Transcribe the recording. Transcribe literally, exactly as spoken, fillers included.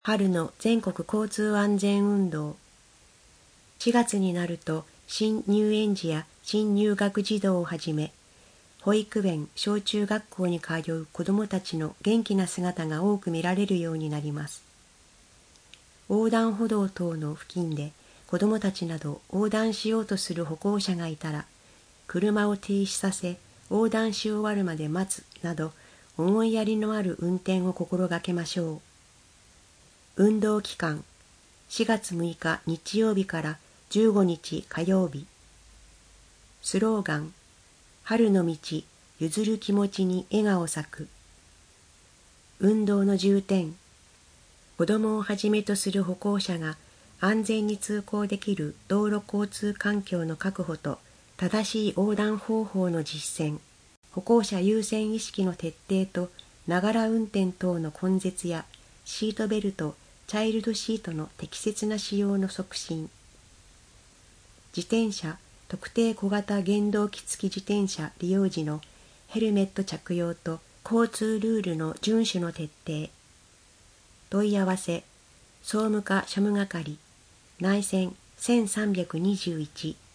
春の全国交通安全運動。しがつになると新入園児や新入学児童をはじめ、保育園、小中学校に通う子どもたちの元気な姿が多く見られるようになります。横断歩道等の付近で子どもたちなど横断しようとする歩行者がいたら、車を停止させ横断し終わるまで待つなど思いやりのある運転を心がけましょう。運動期間、しがつむいか日曜日からじゅうごにち火曜日。スローガン、春の道、譲る気持ちに笑顔咲く。運動の重点、子どもをはじめとする歩行者が安全に通行できる道路交通環境の確保と正しい横断方法の実践、歩行者優先意識の徹底とながら運転等の根絶やシートベルト、チャイルドシートの適切な使用の促進。自転車、特定小型原動機付き自転車利用時のヘルメット着用と交通ルールの遵守の徹底。問い合わせ、総務課庶務係、内線せんさんびゃくにじゅういち。